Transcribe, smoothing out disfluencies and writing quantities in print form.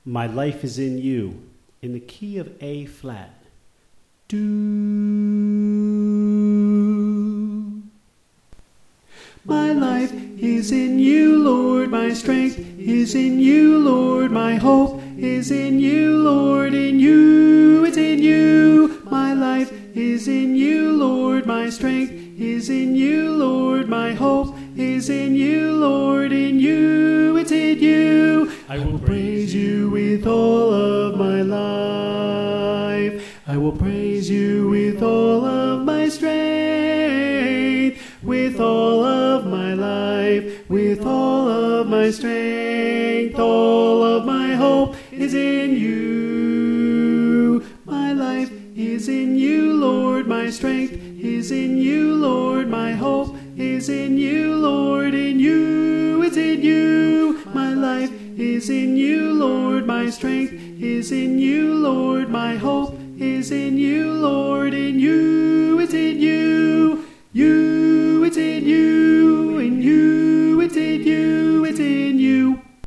My life is in you, in the key of A flat. Do. My life is in you, Lord, my strength is in you, Lord, my hope is in you, Lord, in you, it's in you. My life is in you, Lord, my strength is in you, Lord, my hope is in you, Lord, in you, it's in you. I will praise you with all of my life. I will praise you with all of my strength, with all of my life, with all of my strength, all of my hope is in you. My life is in you, Lord, my strength is in you, Lord, my hope is in you, Lord, in you, it's in you. My life is in you, Lord, my strength is in you, Lord, my hope is in you, Lord, in you.